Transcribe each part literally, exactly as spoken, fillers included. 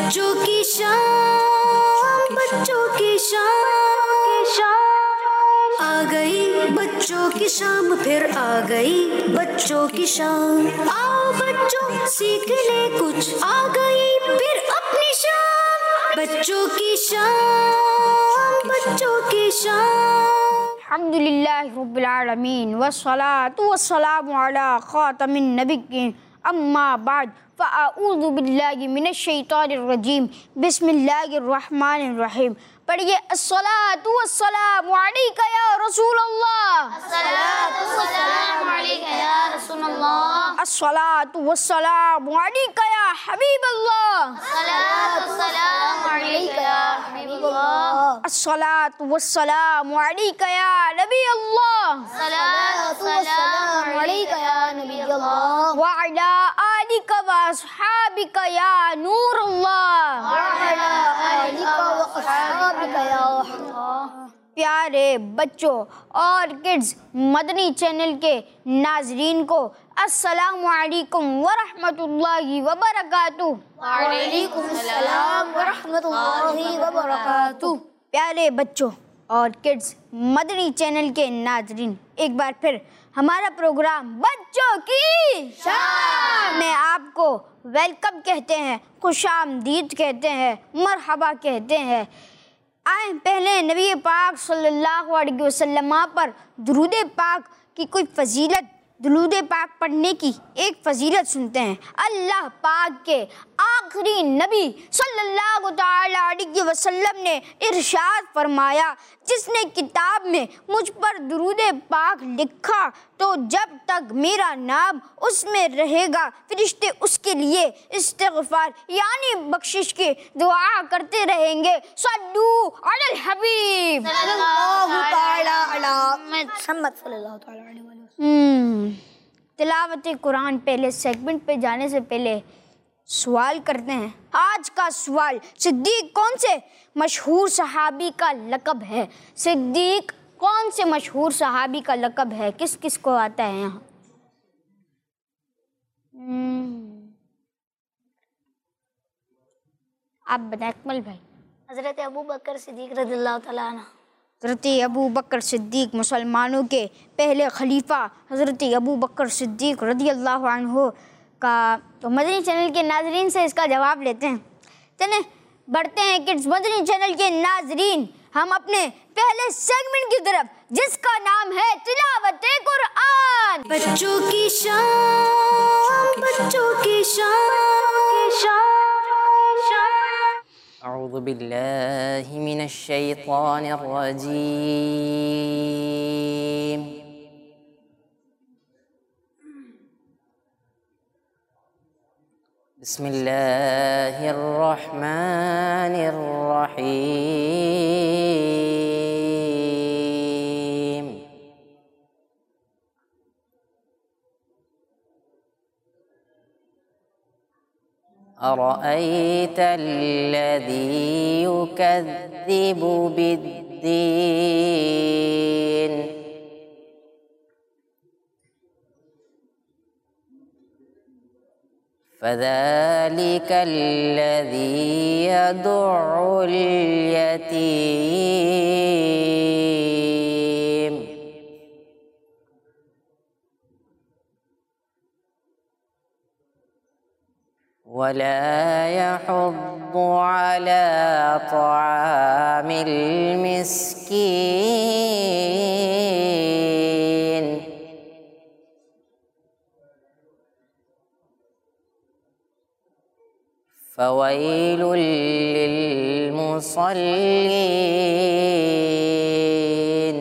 बच्चों की शाम, बच्चों की शाम आ गई, बच्चों की शाम फिर आ गई, बच्चों की शाम। आओ बच्चों सीख ले कुछ, आ गई फिर अपनी शाम, बच्चों की शाम, बच्चों की शाम। अल्हम्दुलिल्लाहि रब्बिल आलमीन वस्सलातु वस्सलामु अला खातमिन नबिय्यीन अम्मा बाद फ़अऊज़ु बिल्लाहि मिनश शैतानिर रजीम बिस्मिल्लाहिर रहमानिर रहीम। पढ़िए अस्सलातु वस्सलामु अलैका या रसूलल्लाह, अस्सलातु वस्सलामु अलैका या रसूलल्लाह, अस्सलातु वस्सलामु अलैका या हबीबल्लाह, अस्सलातु वस्सलामु अलैका या हबीबल्लाह, अस्सलातु वस्सलामु अलैका या नबी अल्लाह, अस्सलातु वस्सलामु अलैका या नबी अल्लाह, व अला आलिका व अस्हाबिका या नूर अल्लाह, व अला आलिका व अस्हाबिका या अल्लाह। प्यारे बच्चों और किड्स मदनी चैनल के नाजरीन को अस्सलामु अलैकुम व रहमतुल्लाहि व बरकातुहू। वालेकुम अस्सलाम व रहमतुल्लाहि व बरकातुहू। प्यारे बच्चों और किड्स मदनी चैनल के नाजरीन, एक बार फिर हमारा प्रोग्राम बच्चों की शाम में आपको वेलकम कहते हैं, खुशामदीद कहते हैं, मरहबा कहते हैं। आए पहले नबी पाक सल्लल्लाहु अलैहि वसल्लम पर दुरूद पाक की कोई फजीलत, दुरूद पाक पढ़ने की एक फजीलत सुनते हैं। अल्लाह पाक के आखिरी नबी सल्लल्लाहु ताला अलैहि वसल्लम ने इरशाद फरमाया, जिसने किताब में मुझ पर दुरूद पाक लिखा तो जब तक मेरा नाम उसमें रहेगा फरिश्ते उसके लिए इस्तिग़फ़ार यानी बख्शिश की दुआ करते रहेंगे। सल्लू अलल हबीब सल्लल्लाहु ताला अला मुहम्मद सल्लल्लाहु ताला अलैहि वसल्लम। हम्म तिलावत कुरान पहले सेगमेंट पे जाने से पहले सवाल करते हैं। आज का सवाल, सिद्दीक कौन से मशहूर सहाबी का लक़ब है? सिद्दीक कौन से मशहूर सहाबी का लक़ब है? किस किस को आता है यहाँ? आप बताएं अकमल भाई। हज़रत अबू बकर सिद्दीक़ रज़ियल्लाहु तआला अन्हु। हज़रत अबू बकर सिद्दीक़ मुसलमानों के पहले खलीफा हज़रत अबू बकर सिद्दीक़ रज़ियल्लाहु अन्हु का। तो मदनी चैनल के नाजरीन से इसका जवाब लेते हैं। चलें बढ़ते हैं किड्स मदनी चैनल के नाजरीन, हम अपने पहले सेगमेंट की तरफ, जिसका नाम है तिलावत कुरान। बच्चों की शाम, बच्चों की शाम। अऊज़ु बिल्लाहि मिनश शैतानिर रजीम। बिस्मिल्लाहिर रहमानिर रहीम। अरअयतल्लज़ी युकज़्ज़िबु बिद्दीन। फ़ज़ालिकल्लज़ी यदुउल यतीम। वला यहुद्दु अला तआमिल मिस्कीन। फ़वैलुल लिलमुसल्लीन।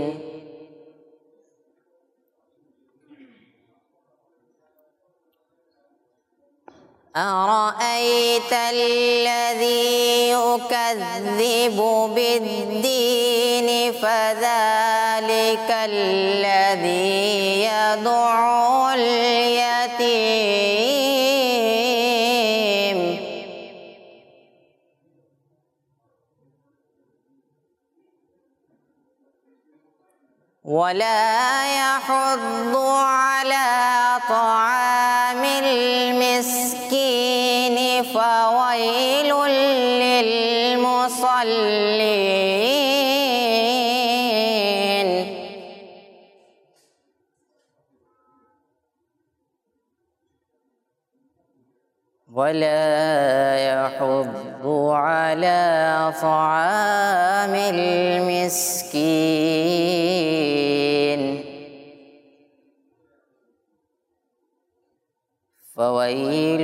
अरअयतल्लज़ी युकज़्ज़िबु बिद्दीन फ़ज़ालिकल्लज़ी यदुउल यतीम। वला यहुद्दु अला तआमिल मिस्कीन फ़वैलुल المصلين ولا يحض على طعام المسكين فويل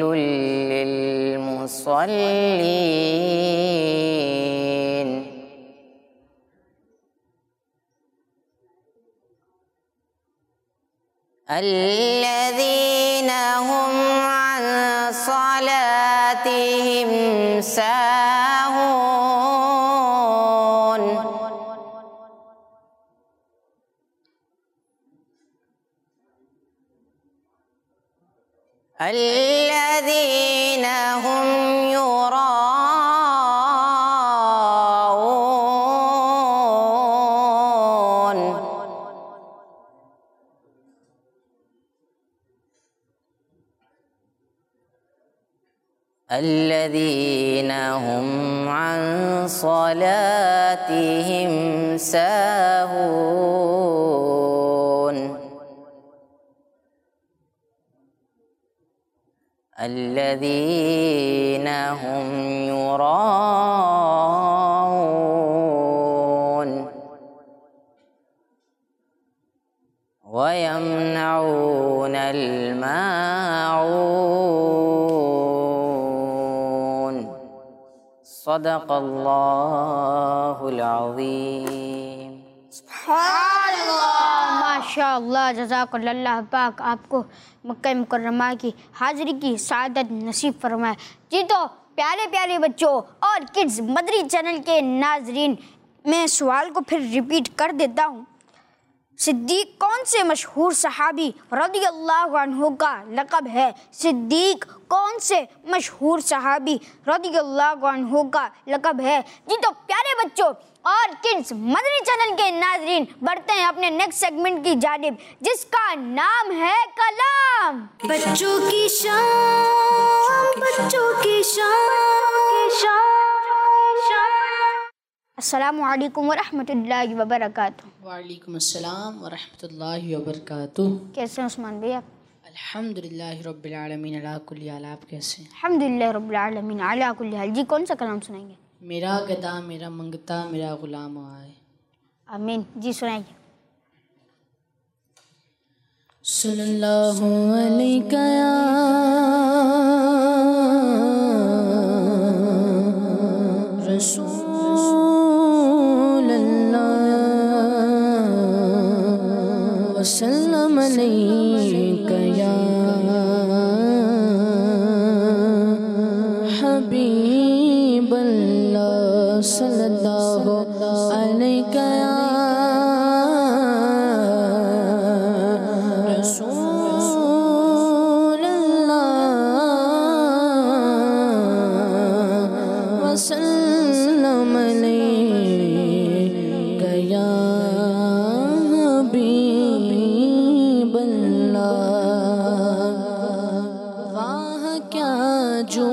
للمصلين الذين هم عن صلاتهم ساهون الذين هم يراءون الذين هم عن صلاتهم ساهون الذين هم يراءون ويمنعون الماعون صدق الله العظيम। माशाअल्लाह, जज़ाकल्लाह पाक आपको मक्का मुकर्रमा की हाज़िरी की सादत नसीब फरमाए। जी तो प्यारे प्यारे बच्चों और किड्स मदरी चैनल के नाजरीन, मैं सवाल को फिर रिपीट कर देता हूँ। सिद्दीक कौन से मशहूर सहाबी रज़ियल्लाहु अन्हु का लक़ब है? सिद्दीक कौन से मशहूर सहाबी रज़ियल्लाहु अन्हु का लक़ब है? जी तो प्यारे बच्चों और किड्स मदनी चैनल के नाजरीन, बढ़ते हैं अपने नेक्स्ट सेगमेंट की जानिब, जिसका नाम है कलाम। बच्चों की शान, बच्चों की शान। अस्सलामु अलैकुम वरहमतुल्लाहि वबरकातुहू। वालेकुम अस्सलाम वरहमतुल्लाहि वबरकातुहू। कैसे हैं उस्मान भैया? अल्हम्दुलिल्लाहि रब्बिल आलमीन अला कुल्ली हाल। आप कैसे हैं? अल्हम्दुलिल्लाहि रब्बिल आलमीन अला कुल्ली हाल। जी कौन सा कलाम सुनाएंगे? मेरा गदा मेरा मंगता मेरा गुलाम आए। आमीन। जी सुनाइए। सल्लल्लाहु अलैका या रसूल अल्लाह वसल्लम अलैका या हबीब अल्लाह सल्लल्लाहु अलैका या रसूल अल्लाह वसल्लम अलैका या हबीब अल्लाह। वाह क्या जो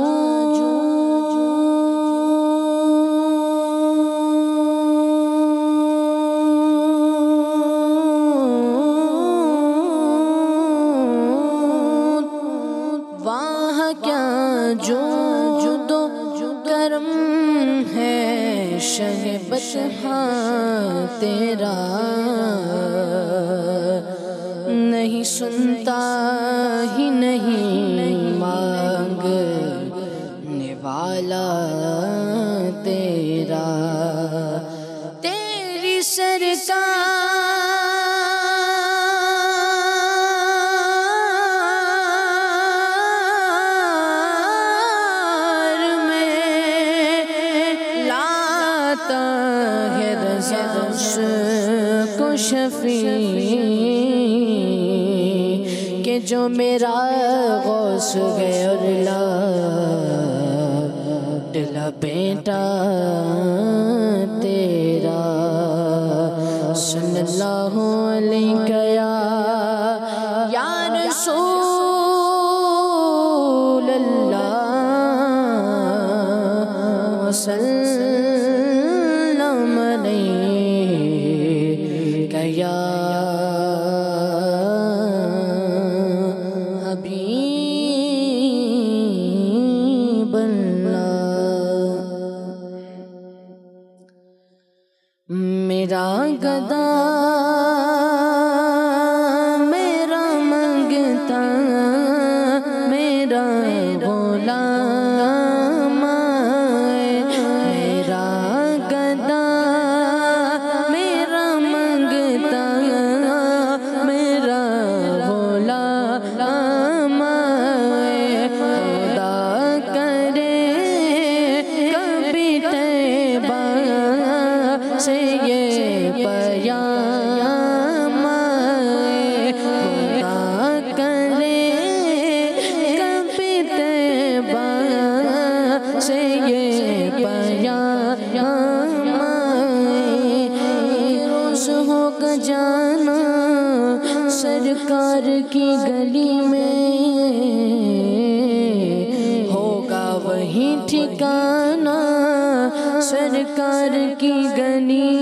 हाँ तेरा नहीं सुनता ही नहीं मांगने वाला तेरा। तेरी सरकार में लाता है रज़ा को शफी के जो मेरा गौस है और लाडला बेटा तेरा। सल्लल्लाहु अलैका या रसूल अल्लाह वसल्लम मेरा गदा मेरा मंगता मेरा गुलाम मेरा गदा मेरा मंगता मेरा गुलाम खुदा करे कभी तैबा से ये पयाम खुदा करे कभी तैबा से ये पयाम रोज़ होगा जाना सरकार की गली में होगा वही ठिकाना सरकार की गली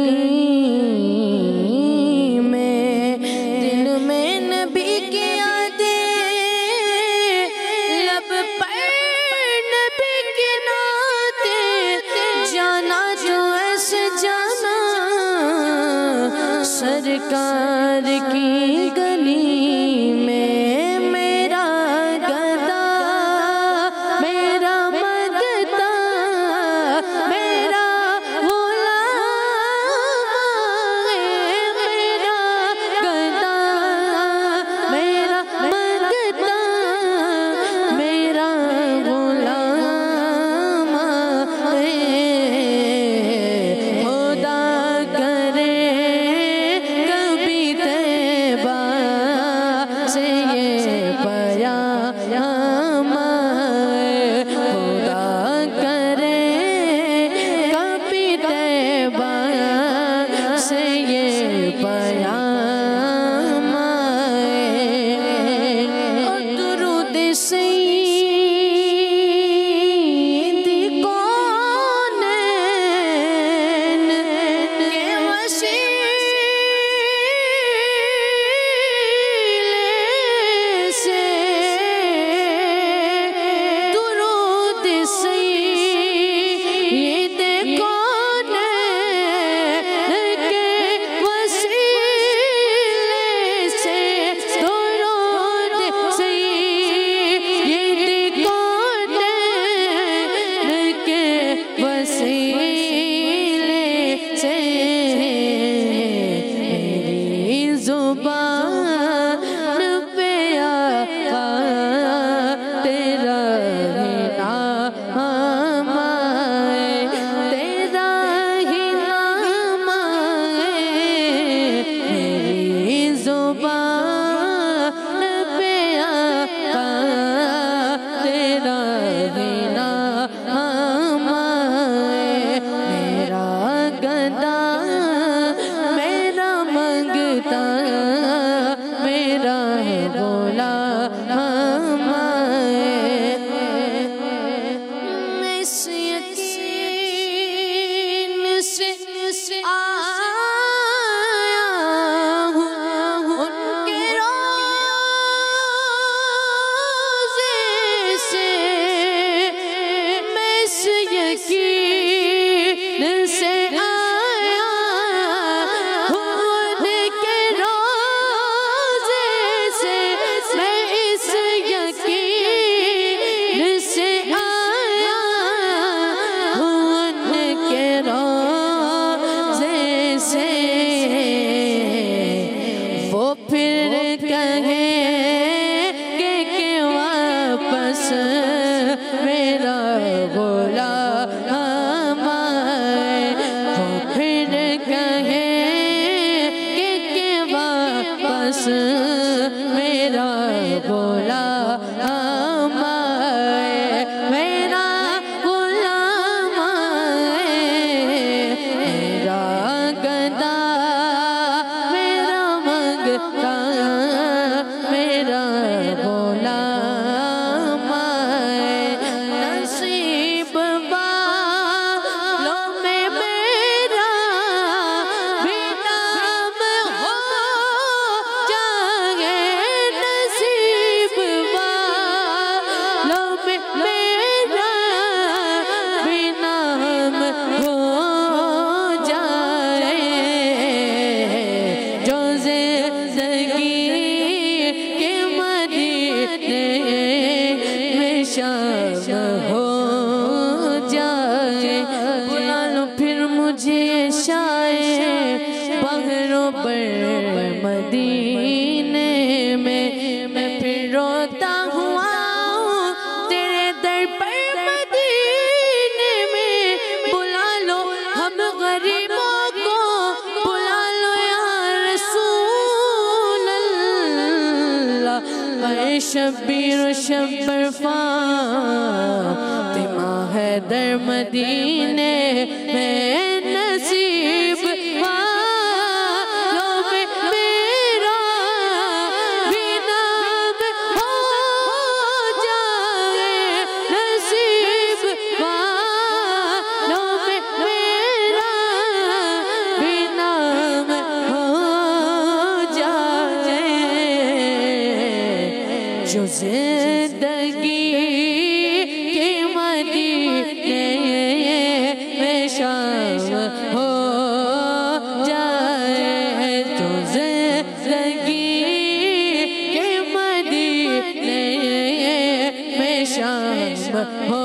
में दिल में नबी की यादें लब पर नबी के नाते जाना जो ऐसे जाना सरकार की गली में मेरा गदा मेरा मगता मेरा गुलाम मेरा गदा मेरा मगता मेरा गुलाम खुदा करे कभी तैबा मदीने में मैं फिर रोता हुआ तेरे दर पर मदीने में बुला लो हम गरीबों को बुला लो या रसूल अल्लाह शब्बीर शब्बर फातिमा है दर मदीने में नसीब वालों में मेरा भी नाम हो जाए नसीब वालों में मेरा भी नाम हो जाए जो जिंदगी के मदीने में शाम हो जाए जो जिंदगी के मदीने में शाम हो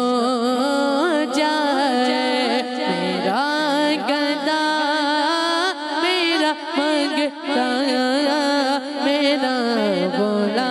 जाए मेरा गदा मेरा मंगता मेरा बोला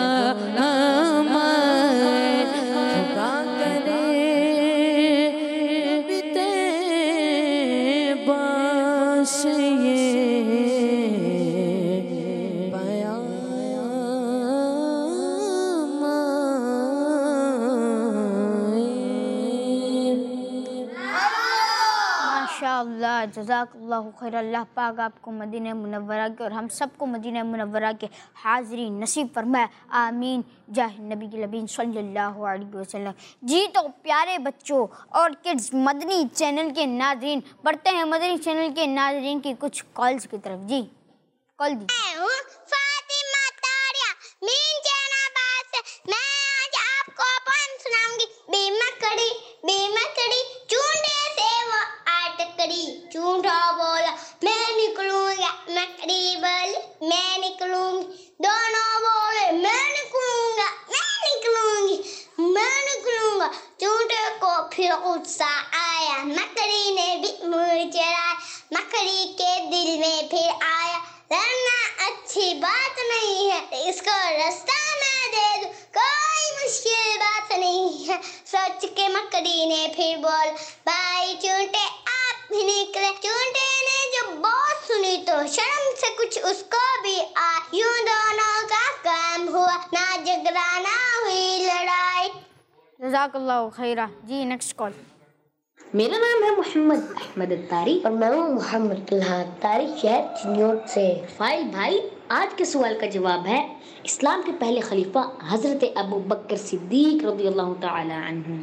माशाअल्लाह जज़ाकल्लाहु खैर। अल्लाह पाक आपको मदीना मुनव्वरा के और हम सबको मदीना मुनव्वरा के हाज़री नसीब फरमाए, आमीन जाह नबी की लबीन सल्लल्लाहु अलैहि वसल्लम। जी तो प्यारे बच्चों और किड्स मदनी चैनल के नाज़रीन, बढ़ते हैं मदनी चैनल के नाज़रीन की कुछ कॉल्स की तरफ। जी कॉल दी। मैं हूँ फातिमा तारिया मीन जैनाबाद से। मैं आज आपको पोएम सुनाऊंगी। बेमकड़ी बेमकड़ी चूंडे से वो अटकड़ी, चूंडा बोला मैं निकलूंगा, मकड़ी बोली मैं निकलूंगी, दोनों बोले मैं निकलूंगा मैं निकलूंगी मैं निकलूंगा। चूंडे को फिर गुस्सा आया, मकड़ी ने भी मुंह चढ़ाया, मकड़ी के दिल में फिर आया लड़ना अच्छी बात नहीं है, इसको रास्ता मैं दे दूं कोई मुश्किल बात नहीं है। सोच के मकड़ी ने फिर बोल भाई चूंटे आप भी निकले। चूंटे ने जब बात सुनी तो शर्म से कुछ उसको भी आ, यूं दोनों का काम हुआ ना झगड़ा ना हुई लड़ाई। जज़ाकल्लाहु खैरा। जी नेक्स्ट कॉल। मेरा नाम है मोहम्मद अहमद अत्तारी और मैं हूँ मोहम्मद अत्तारी शहर चिन्योट से। फाइल भाई, आज के सवाल का जवाब है इस्लाम के पहले खलीफा हजरत अबू बकर सिद्दीक रज़ियल्लाहु तआला अन्हु।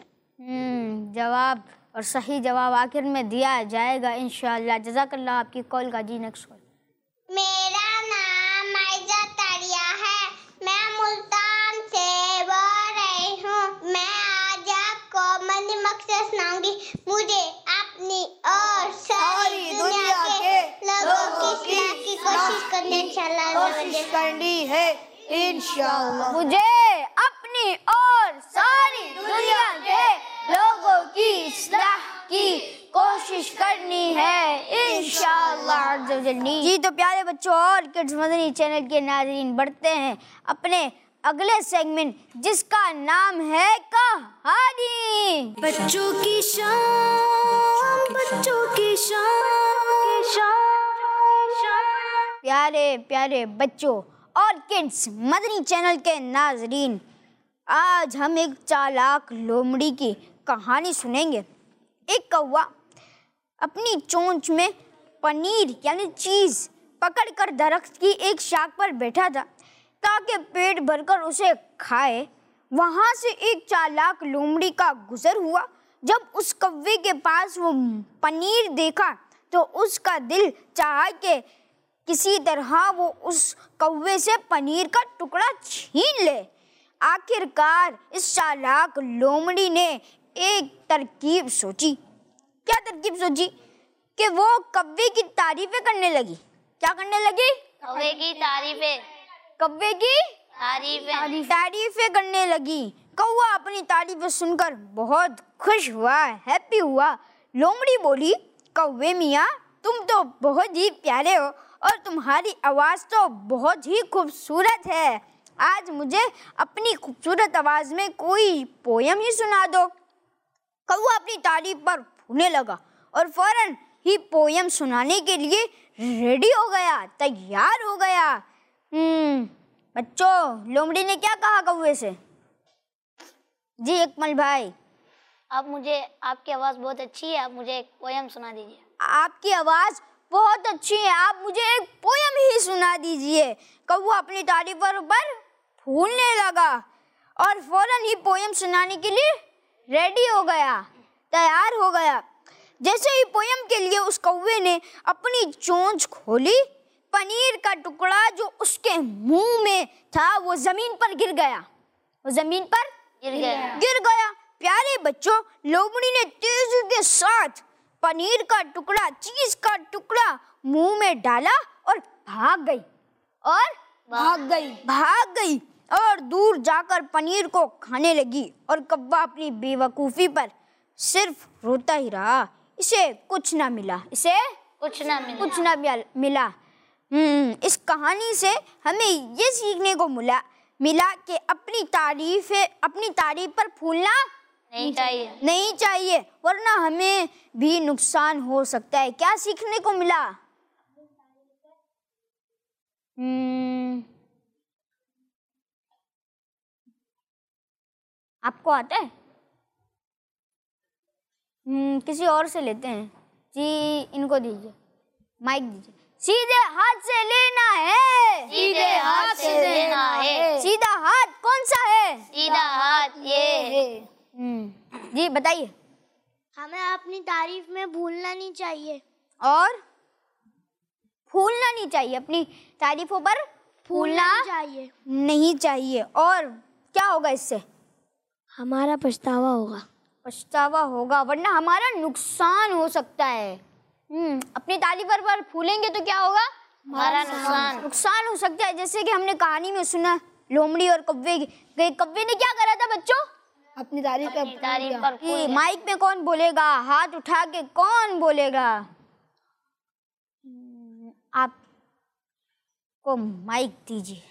हम्म जवाब और सही जवाब आखिर में दिया जाएगा इंशाअल्लाह। जज़ाकल्लाह आपकी कॉल का। जी नेक्स्ट कॉल। मेरा नाम माइजा तारिया है, मैं मुल्तान से बोल रही हूँ। मैं आज आपको मनी मकसद सुनाऊंगी। मुझे अपनी और सारी दुनिया के लोगों की इस्लाह की कोशिश करने कोशिश करनी है इंशाअल्लाह। मुझे अपनी और सारी दुनिया के लोगों की इस्लाह की कोशिश करनी है इंशाअल्लाह। जी तो प्यारे बच्चों और किड्स मदनी चैनल के नाज़रीन, बढ़ते हैं अपने अगले सेगमेंट जिसका नाम है कहानी। बच्चों की शाम बच्चों की शाम। प्यारे प्यारे बच्चों और किड्स मदनी चैनल के नाज़रीन, आज हम एक चालाक लोमड़ी की कहानी सुनेंगे। एक कौवा अपनी चोंच में पनीर यानी चीज़ पकड़कर दरख्त की एक शाख पर बैठा था ताकि पेट भरकर उसे खाए। वहाँ से एक चालाक लोमड़ी का गुजर हुआ। जब उस कौवे के पास वो पनीर देखा तो उसका दिल चाहा कि किसी तरह वो उस कौवे से पनीर का टुकड़ा छीन ले। आखिरकार इस चालाक लोमड़ी ने एक तरकीब सोची। क्या तरकीब सोची? कि वो कौवे की तारीफें करने लगी। क्या करने लगी? कौवे की तारीफें कौवे की तारीफें तारीफें करने लगी। कौवा अपनी तारीफें सुनकर बहुत खुश हुआ, हैप्पी हुआ। लोमड़ी बोली, कौवे मियाँ तुम तो बहुत ही प्यारे हो और तुम्हारी आवाज़ तो बहुत ही खूबसूरत है। आज मुझे अपनी खूबसूरत आवाज़ में कोई पोयम ही सुना दो। कौवा अपनी तारीफ पर फूलने लगा और फौरन ही पोयम सुनाने के लिए रेडी हो गया, तैयार हो गया। हम्म बच्चों, लोमड़ी ने क्या कहा कौवे से? जी अकमल भाई। आप मुझे, आपकी आवाज़ बहुत अच्छी है, आप मुझे एक पोयम सुना दीजिए। आपकी आवाज़ बहुत अच्छी है, आप मुझे एक पोयम ही सुना दीजिए। कौवा अपनी तारीफ पर फूलने लगा और फौरन ही पोयम सुनाने के लिए रेडी हो गया, तैयार हो गया। जैसे ही पोयम के लिए उस कौवे ने अपनी चोंच खोली, पनीर का टुकड़ा जो उसके मुंह में था वो जमीन पर गिर गया। वो जमीन पर गिर गया गिर गया प्यारे बच्चों, लोमड़ी ने तेजी के साथ पनीर का टुकड़ा, चीज का टुकड़ा मुंह में डाला और भाग गई और भाग गई भाग गई और दूर जाकर पनीर को खाने लगी। और कौवा अपनी बेवकूफ़ी पर सिर्फ रोता ही रहा। इसे कुछ ना मिला, इसे कुछ ना मिला कुछ ना मिला। हम्म इस कहानी से हमें ये सीखने को मिला मिला कि अपनी तारीफ अपनी तारीफ पर फूलना नहीं चाहिए नहीं चाहिए वरना हमें भी नुकसान हो सकता है। क्या सीखने को मिला? हम्म आपको आता है? हम्म किसी और से लेते हैं जी, इनको दीजिए, माइक दीजिए। सीधे हाथ से लेना है, सीधे हाथ से लेना है। सीधा हाथ कौन सा है? सीधा हाथ ये है। हम्म जी बताइए। हमें अपनी तारीफ में भूलना नहीं चाहिए और फूलना नहीं चाहिए, अपनी तारीफों पर फूलना चाहिए नहीं चाहिए। और क्या होगा इससे? हमारा पछतावा होगा पछतावा होगा वरना हमारा नुकसान हो सकता है। हम्म अपनी तारीफ पर फूलेंगे तो क्या होगा? हमारा नुकसान नुकसान हो सकता है। जैसे कि हमने कहानी में सुना लोमड़ी और कौवे की। कौवे ने क्या करा था बच्चों? अपनी तारीफ अपनी तारीफ पर फूल गया। माइक में कौन बोलेगा? हाथ उठा के कौन बोलेगा? आप को माइक दीजिए।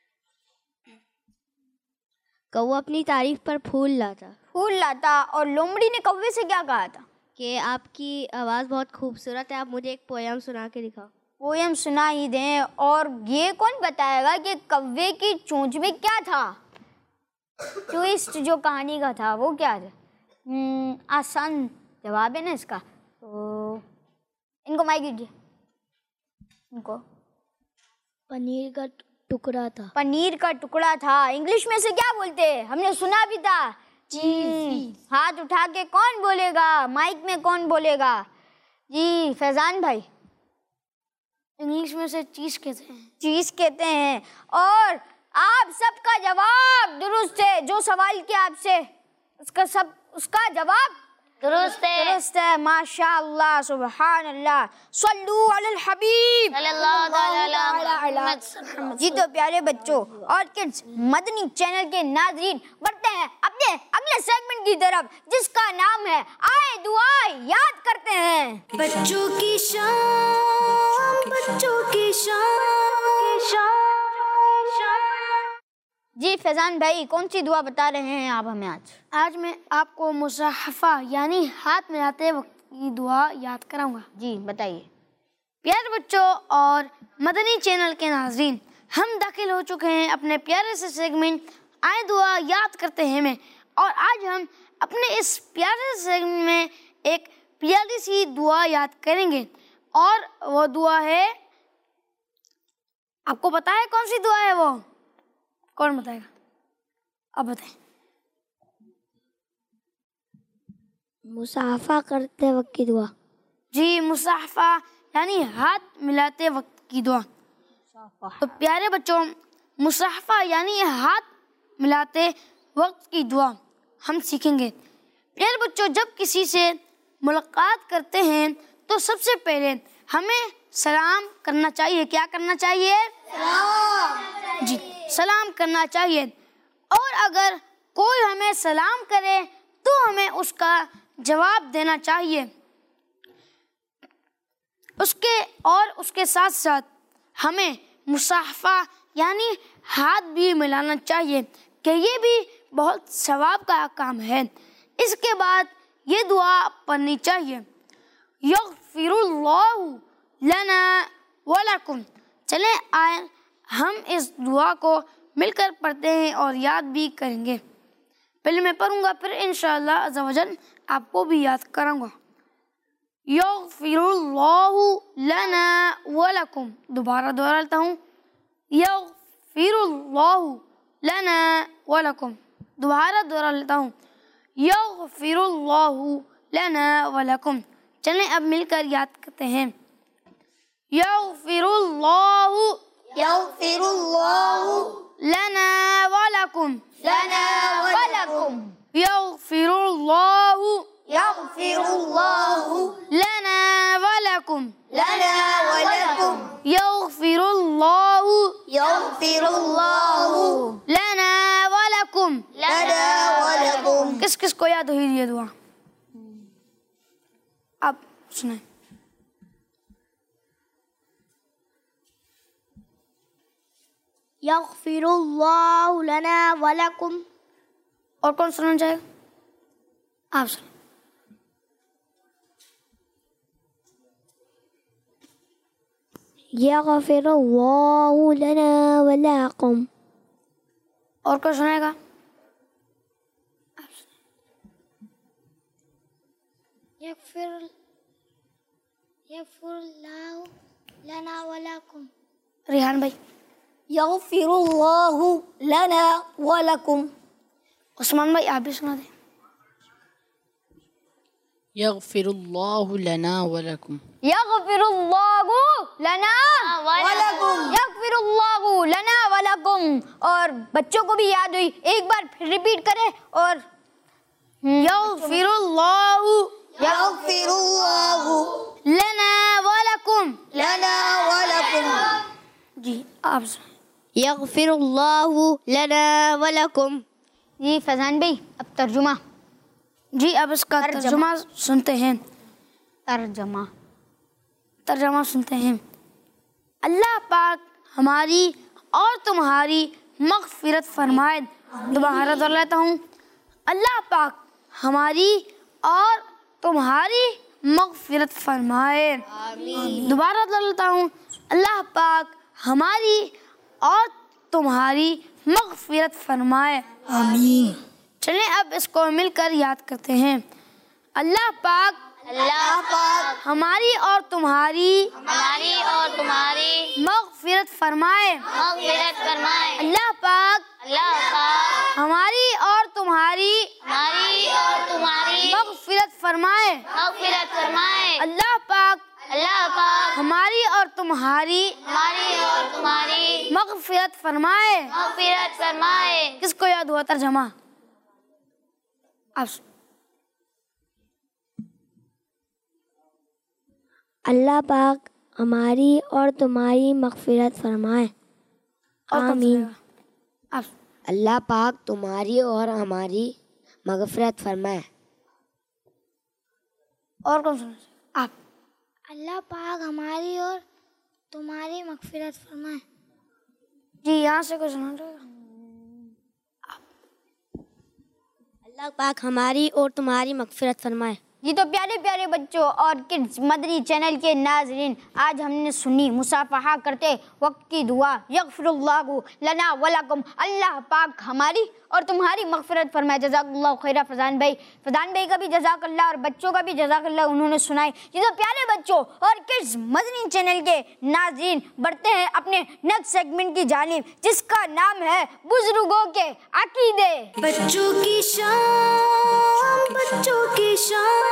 कौवा अपनी तारीफ पर फूल लाता फूल लाता और लोमड़ी ने कौवे से क्या कहा था? कि आपकी आवाज़ बहुत खूबसूरत है, आप मुझे एक पोयम सुना के दिखाओ। पोयम सुना ही दें। और ये कौन बताएगा कि कौवे की चोंच में क्या था? ट्विस्ट जो कहानी का था वो क्या था? हम्म आसान जवाब है ना इसका। तो इनको माइक दीजिए। इनको पनीर का टुकड़ा था। पनीर का टुकड़ा था। इंग्लिश में से क्या बोलते हैं? हमने सुना भी था, चीज। हाथ उठा के कौन बोलेगा? माइक में कौन बोलेगा? जी फैजान भाई। इंग्लिश में से चीज कहते हैं चीज कहते हैं। और आप सबका जवाब दुरुस्त है। जो सवाल किया आपसे उसका सब उसका जवाब दुरुस्त है दुरुस्त है। माशाअल्लाह, सुभान अल्लाह, सल्लू अलल हबीब सल्लल्लाहु अलैहि वसल्लम। जी तो प्यारे बच्चों और किड्स, मदनी चैनल के नाज़रीन, बढ़ते हैं अपने अगले सेगमेंट की तरफ जिसका नाम है आए दुआ याद करते हैं। बच्चों की शान, बच्चों की शान। जी फैजान भाई, कौन सी दुआ बता रहे हैं आप हमें आज? आज मैं आपको मुसाहफा यानी हाथ मिलाते वक्त की दुआ याद कराऊंगा। जी बताइए। प्यारे बच्चों और मदनी चैनल के नाज़रीन, हम दाखिल हो चुके हैं अपने प्यारे से सेगमेंट आए दुआ याद करते हैं में। और आज हम अपने इस प्यारे से सेगमेंट में एक प्यारी सी दुआ याद करेंगे और वो दुआ है, आपको पता है कौन सी दुआ है वो? कौन बताएगा? अब बताएं। मुसाफा करते वक्त की दुआ। जी, मुसाफा यानी हाथ मिलाते वक्त की दुआ। तो प्यारे बच्चों, मुसाफा यानी हाथ मिलाते वक्त की दुआ हम सीखेंगे। प्यारे बच्चों, जब किसी से मुलाकात करते हैं तो सबसे पहले हमें सलाम करना चाहिए। क्या करना चाहिए? सलाम। जी, सलाम करना चाहिए। और अगर कोई हमें सलाम करे तो हमें उसका जवाब देना चाहिए। उसके और उसके साथ साथ हमें मुसाफा यानी हाथ भी मिलाना चाहिए कि ये भी बहुत सवाब का काम है। इसके बाद ये दुआ पढ़नी चाहिए, यग़फ़िरुल्लाहु लना व लकुम। चलें आए हम इस दुआ को मिलकर पढ़ते हैं और याद भी करेंगे। पहले मैं पढ़ूंगा, फिर इंशाअल्लाह अज़्ज़ा वजल आपको भी याद कराऊंगा। यग़फ़िरुल्लाहु लना व लकुम। दोबारा दोहराता हूँ, यग़फ़िरुल्लाहु लना व लकुम। दोबारा दोहरा लेता हूँ, यग़फ़िरुल्लाहु लना व लकुम। चलें अब मिलकर याद करते हैं, यग़फ़िरुल्लाहु यग़फ़िरुल्लाहु लना व लकुम लना व लकुम यग़फ़िरुल्लाहु यग़फ़िरुल्लाहु लना व लकुम लना व लकुम यग़फ़िरुल्लाहु यग़फ़िरुल्लाहु लना व लकुम लना व लकुम। किस किस को याद हुई ये दुआ? आप सुनाएं। यग़फ़िरुल्लाहु लना व लकुम। और कौन सुनाना चाहेगा? आप सुनाएं। यग़फ़िरुल्लाहु लना व लकुम। और कौन सुनाएगा? यग़फ़िर यग़फ़िरुल्लाहु लना व लकुम। रिहान भाई। यग़फ़िरुल्लाहु लना व लकुम। उस्मान भाई आप भी सुना दें। यग़फ़िरुल्लाहु लना व लकुम। यग़फ़िरुल्लाहु लना व लकुम यग़फ़िरुल्लाहु लना व लकुम। और बच्चों को भी याद हुई, एक बार फिर रिपीट करें। और यग़फ़िरुल्लाहु यग़फ़िरुल्लाहु लना व लकुम लना व लकुम। जी आप सुनाएं। यग़फ़िरुल्लाहु लना व लकुम। जी फैज़ान भाई अब तर्जुमा। जी अब इसका तर्जुमा। तर्जुमा सुनते हैं। तर्जुमा तर्जुमा सुनते हैं। अल्लाह पाक हमारी और तुम्हारी मग़फ़िरत फरमाए। दोबारा दोहरा लेता हूँ, अल्लाह पाक हमारी और तुम्हारी मग़फ़िरत फरमाए। दोबारा दोहरा लेता हूँ, अल्लाह पाक हमारी और तुम्हारी मग़फ़िरत फरमाए। आमीन। चलें अब इसको मिलकर याद करते हैं। अल्लाह पाक अल्लाह पाक हमारी और तुम्हारी हमारी और तुम्हारी मग़फ़िरत फरमाए। मग़फ़िरत फरमाए। अल्लाह पाक अल्लाह पाक हमारी और तुम्हारी हमारी और तुम्हारी मग़फ़िरत फरमाए। मग़फ़िरत फरमाए। अल्लाह पाक अल्लाह पाक हमारी और तुम्हारी हमारी और तुम्हारी मग़फ़िरत फरमाए। मग़फ़िरत फरमाए। किसको याद हुआ तर्जमा? आप अल्लाह पाक हमारी और तुम्हारी मग़फ़िरत फरमाए। आमीन। आप अल्लाह पाक तुम्हारी और हमारी मग़फ़िरत फरमाए। और कौन सुना? आप अल्लाह पाक हमारी और तुम्हारी मग़फ़िरत फरमाए। जी यहाँ से कुछ सुना रहेगा? अल्लाह पाक हमारी और तुम्हारी मग़फ़िरत फरमाए। जी तो प्यारे प्यारे बच्चों और किड्स मदनी चैनल के नाज़रीन, आज हमने सुनी मुसाफहा करते वक्त की दुआ, यग़फ़िरुल्लाहु लना व लकुम। अल्लाह पाक हमारी और तुम्हारी मग़फ़िरत फरमाए। जज़ाकल्लाहु खैरा फज़ान भाई। फज़ान भाई का भी जज़ाकल्लाह और बच्चों का भी जज़ाकल्लाह, उन्होंने सुनाई। जी तो प्यारे बच्चों और किड्स मदनी चैनल के नाज़रीन, बढ़ते हैं अपने नेक्स्ट सेगमेंट की जानिब, जिसका नाम है बुज़ुर्गों के अक़ीदे। बच्चों की शान, बच्चों की शान।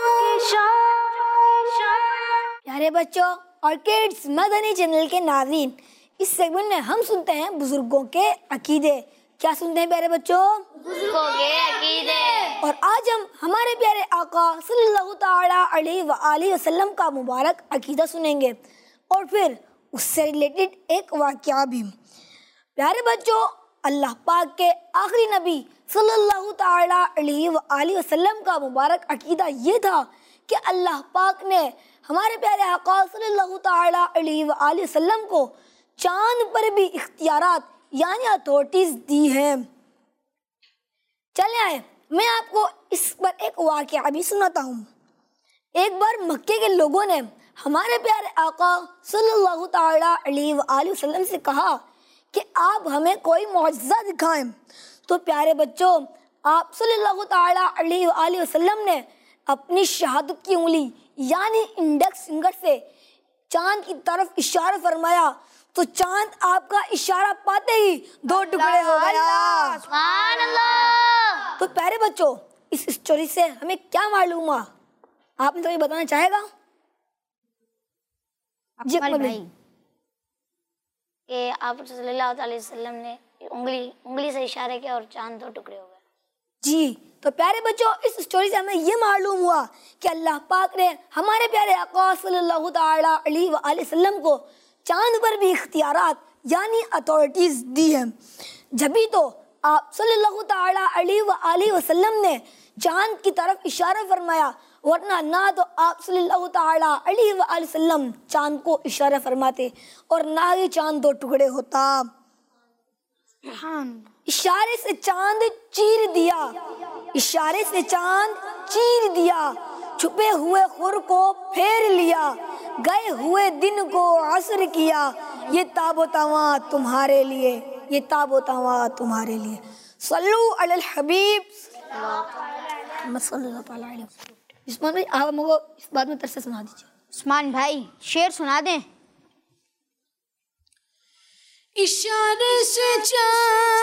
प्यारे बच्चों और किड्स मदनी चैनल के नाज़रीन, इस सेगमेंट में हम सुनते हैं बुजुर्गों के अकीदे। क्या सुनते हैं प्यारे बच्चों? बुजुर्गों के अकीदे। और आज हम हमारे प्यारे आका सल्लल्लाहु ताला अलैहि व आलिहि वसल्लम का मुबारक अकीदा सुनेंगे और फिर उससे रिलेटेड एक वाक़या भी। प्यारे बच्चों, अल्लाह पाक के आखिरी नबी सल्लल्लाहु ताला अलैहि व आलिहि वसल्लम का मुबारक अकीदा ये था कि अल्लाह पाक ने हमारे प्यारे आका सल्लल्लाहु ताला अलैहि वसल्लम को चांद पर भी इख्तियारात यानी अथॉरिटीज दी हैं। चले आए, मैं आपको इस पर एक वाक़या भी सुनाता हूँ। एक बार मक्के के लोगों ने हमारे प्यारे आका सल्लल्लाहु ताला अलैहि वसल्लम से कहा कि आप हमें कोई मौजज़ा दिखाएं। तो प्यारे बच्चों, आप सल्लल्लाहु ताला अलैहि वसल्लम ने अपनी शहादत की उंगली यानी इंडेक्स फिंगर से चांद की तरफ इशारा फरमाया, तो चांद आपका इशारा पाते ही दो टुकड़े हो गया। सुभान अल्लाह। तो प्यारे बच्चों, इस स्टोरी से हमें क्या मालूम हुआ, आपने तो ये बताना चाहेगा? जी अकमल भाई। कि आप सल्लल्लाहु अलैहि वसल्लम ने उंगली उंगली से इशारा किया और चांद दो टुकड़े हो गए। जी, तो प्यारे बच्चों, इस स्टोरी से हमें ये मालूम हुआ कि अल्लाह पाक ने हमारे प्यारे आका सल्लल्लाहु ताला अलैहि वसल्लम को चांद पर भी इख्तियारात यानी अथॉरिटीज दी हैं। जभी तो आप सल्लल्लाहु ताला अलैहि वसल्लम ने चांद की तरफ इशारा फरमाया, वरना ना तो आप सल्लल्लाहु ताला अलैहि वसल्लम चांद को इशारा फरमाते और ना ही चांद दो टुकड़े होता। इशारे से चांद चीर दिया, इशारे से चांद चीर दिया, छुपे हुए खुर को फेर लिया, गए हुए दिन को असर किया, ये ताबोतावा तुम्हारे लिए, ये ताबोतावा तुम्हारे लिए। सल्लू अलल हबीब सल्लल्लाहु अलैहि वसल्लम। उस्मान भाई, आप हमको इस बात में तरसे सुना दीजिए। उस्मान भाई, शेर सुना दें। इशारे से चांद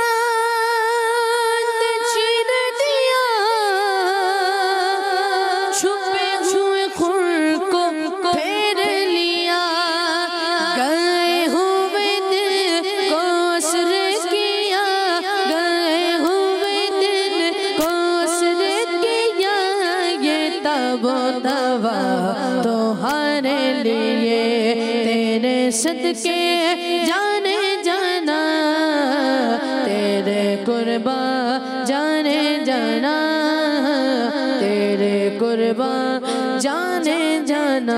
चीर दिया, छुपे हुए खुर को फेर लिया, गए हुए दिल को असर किया, गए हुए दिल को असर किया, ये तबो तवा तुम्हारे लिए, तेरे सदके जाने जाना, तेरे कुर्बा जाने जाना, तेरे कुर्बा जाने जाना।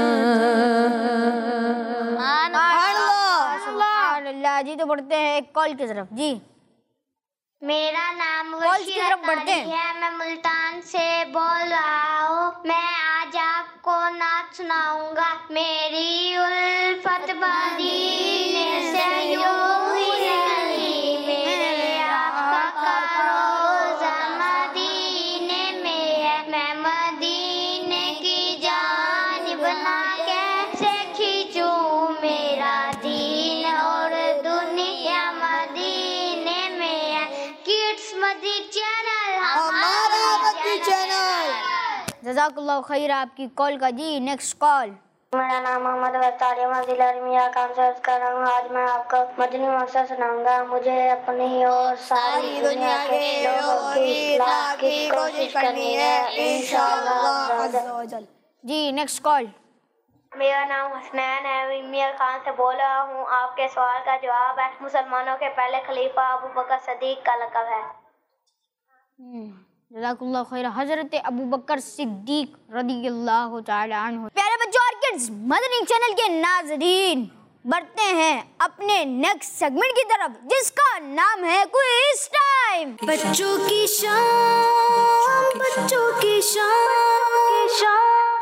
अल्लाह जी। तो बढ़ते हैं एक कॉल की तरफ। जी, मेरा नाम कॉल की वशीरा तरफ बढ़ते तारी है, मैं मुल्तान से बोल रहा हूँ। मैं आज आपको नाच सुनाऊंगा। मेरी उल्फत मदीने से यूं ही गली, मेरे आका का रोज़ा मदीने में है। मैं मदीने की जानिब ना कैसे खींचूं मेरा दीन, और दुनिया मदीने में है। किड्स मदी चैनल हमारा मदी चैनल। जज़ाकल्लाह खैर आपकी कॉल का। जी, नेक्स्ट कॉल। मेरा नाम मोहम्मद वस्तारी जिला मियाँ काम से अर्ज कर रहा हूँ। आज मैं आपको मदनी मकसद सुनाऊंगा। मुझे अपनी और सारी दुनिया के लोगों की इस्लाह की कोशिश करनी है, इंशाअल्लाह। जी, नेक्स्ट कॉल। मेरा नाम हसनैन है, मियाँ खान से बोल रहा हूँ। आपके सवाल का जवाब है, मुसलमानों के पहले खलीफा अबू बकर सिद्दीक का लक़ब है। जज़ाकल्लाह खैर। हज़रत अबू बकर सिद्दीक रज़ियल्लाहु ताला अन्हु। प्यारे बच्चों और किड्स, मदनी चैनल के नाज़रीन, बढ़ते हैं अपने नेक्स्ट सेगमेंट की तरफ, जिसका नाम है क्विज टाइम। बच्चों की शाम, बच्चों की शाम।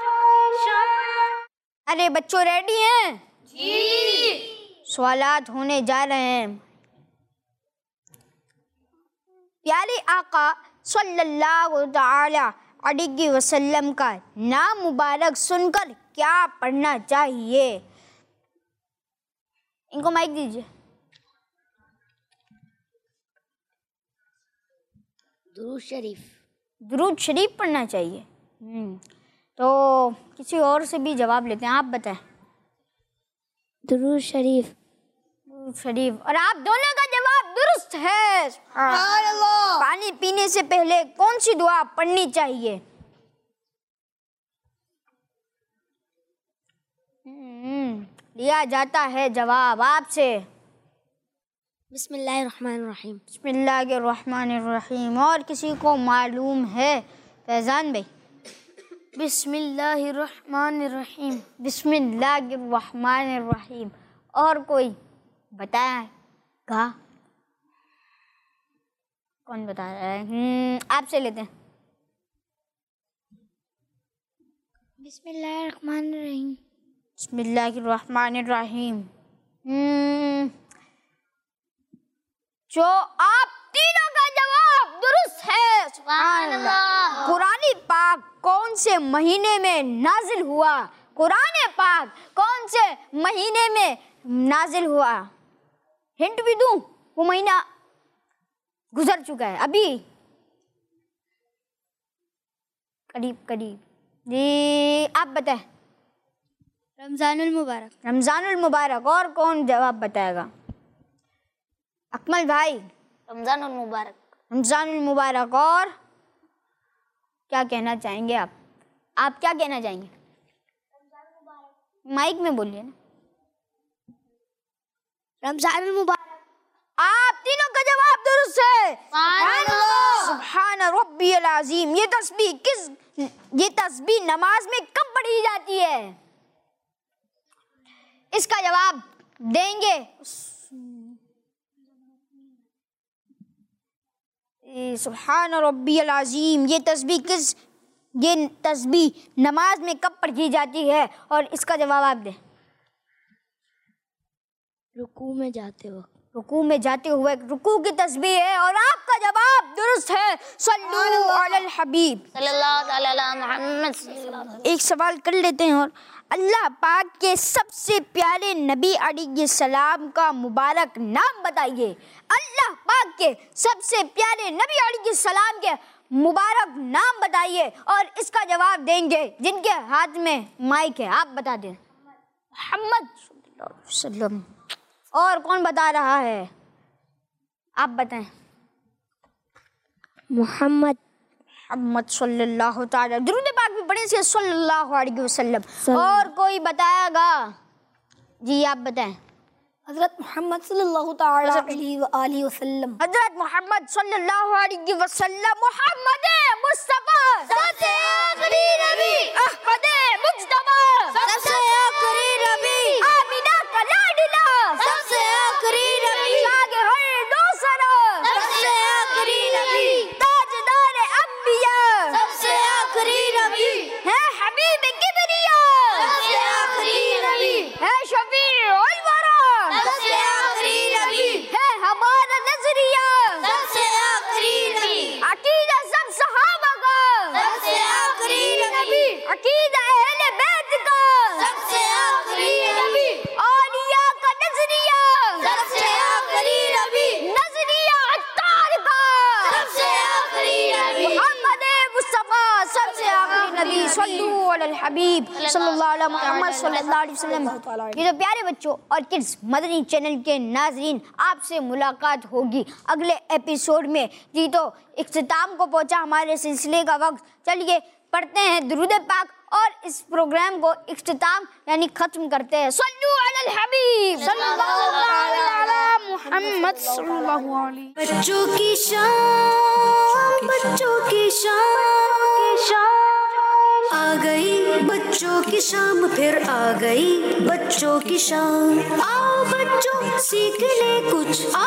अरे बच्चों, रेडी हैं? जी। सवालात होने जा रहे हैं। प्यारे आका सल्लल्लाहु ताला अलैहि वसल्लम का नाम मुबारक सुनकर क्या पढ़ना चाहिए? इनको माइक दीजिए। दुरूद शरीफ। दुरूद शरीफ पढ़ना चाहिए। हम्म तो किसी और से भी जवाब लेते हैं, आप बताएं। दुरूद शरीफ। दुरूद शरीफ। और आप दोनों का जवाब दुरुस्त है। पानी पीने से पहले कौन सी दुआ पढ़नी चाहिए? हम्म लिया जाता है जवाब आपसे। बिस्मिल्लाहिर्रहमानिर्रहीम। बिस्मिल्लाहिर्रहमानिर्रहीम। और किसी को मालूम है? फैजान भाई। बिस्मिल्लाहिर्रहमानिर्रहीम। बिस्मिल्लाहिर्रहमानिर्रहीम। और कोई बताएगा? कौन बता रहा है? हम्म, आपसे लेते हैं। बिस्मिल्लाहिर्रहमानिर्रहीम। बिस्मिल्लाहिर्रहमानिर्रहीम। हम्म, जो आप तीनों का जवाब दुरुस्त है। सुभान अल्लाह। कुरान पाक कौन से महीने में नाजिल हुआ? कुरान पाक कौन से महीने में नाजिल हुआ? हिंट भी दूं? वो महीना गुजर चुका है अभी, करीब करीब। जी आप बताएं। रमजानुल मुबारक। रमजानुल मुबारक। और कौन जवाब बताएगा? अकमल भाई। रमजानुल मुबारक। रमजानुल मुबारक। और क्या कहना चाहेंगे आप? आप क्या कहना चाहेंगे? माइक में बोलिए ना। रमजानुल मुबारक। आप तीनों का जवाब दुरुस्त है। सुभान रब्बियल अज़ीम। ये तस्बीह किस ये तस्बीह नमाज में कब पढ़ी जाती है? इसका जवाब देंगे सुभान रब्बियल अज़ीम। ये तस्बीह किस ये तस्बीह नमाज में कब पढ़ी जाती है? और इसका जवाब आप दें। रुकू में जाते वक्त। रुकू में जाते हुए रुकू की तस्बीह है। और आपका जवाब दुरुस्त है। सल्लु अलल हबीब सल्लल्लाहु अलैहि मुहम्मद। एक सवाल कर लेते हैं। और अल्लाह पाक के सबसे प्यारे नबी अलैहिस्सलाम का मुबारक नाम बताइए। अल्लाह पाक के सबसे प्यारे नबी अलैहिस्सलाम के मुबारक नाम बताइए। और इसका जवाब देंगे जिनके हाथ में माइक है। आप बता दें। मोहम्मद सल्लल्लाहु अलैहि वसल्लम। और कौन बता रहा है? आप बताएं। मोहम्मद। मोहम्मद सल्लल्लाहु ताला। दुरूद पाक भी पढ़े से सल्लल्लाहु अलैहि वसल्लम। और कोई बताएगा? जी आप बताएं। हज़रत मोहम्मद सल्लल्लाहु ताला अलैहि वसल्लम। हज़रत मोहम्मद सल्लल्लाहु अलैहि वसल्लम। मोहम्मद मुस्तफा सबसे आखिरी नबी। अहमद मुज्तबा सबसे आखिरी नबी। आमिना का लाडला सबसे आखिरी नबी। आगे हर दूसरा सबसे आखिरी नबी। ताजदार अंबिया सबसे आखिरी नबी। है हबीब किबरिया सबसे आखिरी नबी। है शफीउल वरा सबसे आखिरी नबी। है हमारा नजरिया सबसे आखिरी नबी। अकीदा सब सहाबा का सबसे आखिरी नबी। अकीदा अहले बैत का सबसे आखिरी नबी। औलिया का नजरिया सबसे आखिरी नबी। नजरिया अत्तार का सबसे आखिरी नबी। मोहम्मद मुस्तफा सबसे आखिरी नबी। सल्लु अलल हबीब सल्लल्लाहु अलैहि मुहम्मद सल्लल्लाहु अलैहि वसल्लम। ये तो प्यारे बच्चों और किड्स मदनी चैनल के नाजरीन, आपसे मुलाकात होगी अगले एपिसोड में। जी तो इख्तिताम को पहुंचा हमारे सिलसिले का वक्त। चलिए पढ़ते हैं दुरूद पाक और इस प्रोग्राम को इख्तिताम यानी खत्म करते हैं। सल्लु अलल हबीब सल्लल्लाहु अलैहि मुहम्मद सल्लल्लाहु अलैहि। बच्चों की शान बच्चों की शान आ गई बच्चों की शाम फिर आ गई बच्चों की शाम। आओ बच्चों सीख ले कुछ